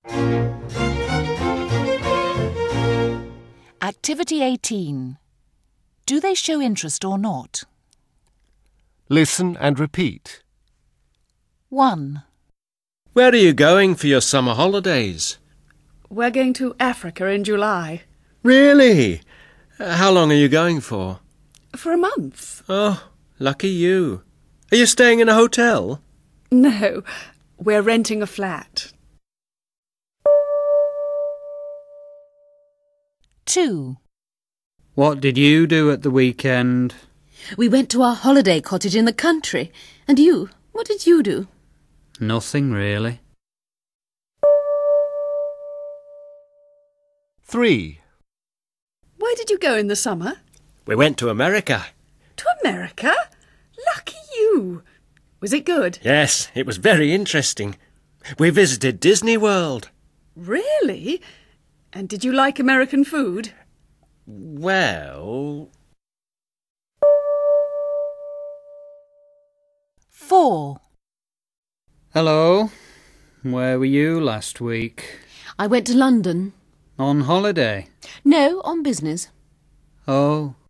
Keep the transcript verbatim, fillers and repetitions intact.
Activity eighteen. Do they show interest or not? Listen and repeat. one. Where are you going for your summer holidays? We're going to Africa in July. Really? How long are you going for? For a month. Oh, lucky you. Are you staying in a hotel? No, we're renting a flat. two. What did you do at the weekend? We went to our holiday cottage in the country. And you? What did you do? Nothing, really. three. Where did you go in the summer? We went to America. To America? Lucky you. Was it good? Yes, it was very interesting. We visited Disney World. Really? And did you like American food? Well... four. Hello. Where were you last week? I went to London. On holiday? No, on business. Oh,